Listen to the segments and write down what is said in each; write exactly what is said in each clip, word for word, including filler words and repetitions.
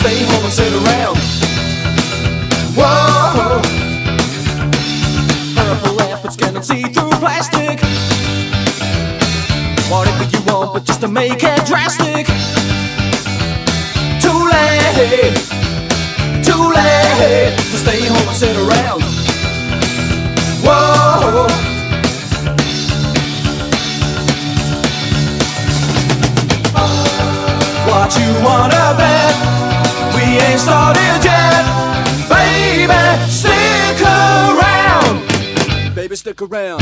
stay home and sit around. Whoa, purple efforts can see through plastic. Whatever you want, but just to make it drastic. Too late, too late to stay home and sit around. Whoa, what you wanna bet? We ain't started yet. Baby, stick around. Baby, stick around.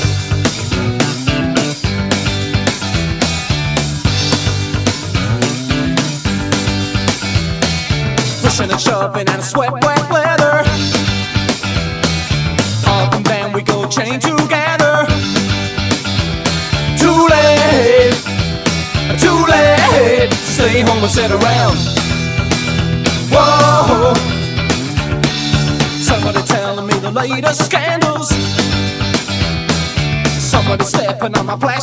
Pushing and shoving and sweat, wet weather. Up and down we go, chained together. Too late, too late to stay home and sit around. Whoa, somebody telling me the latest scandals. Somebody stepping on my plastic